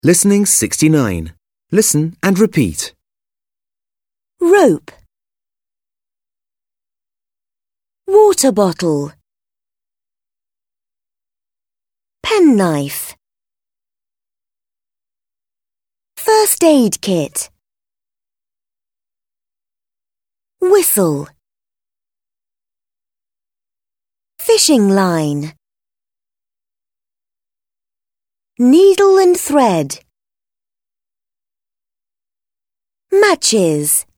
Listening 69. Listen and repeat. Rope. Water bottle. Penknife. First aid kit. Whistle. Fishing line. Needle and thread. Matches.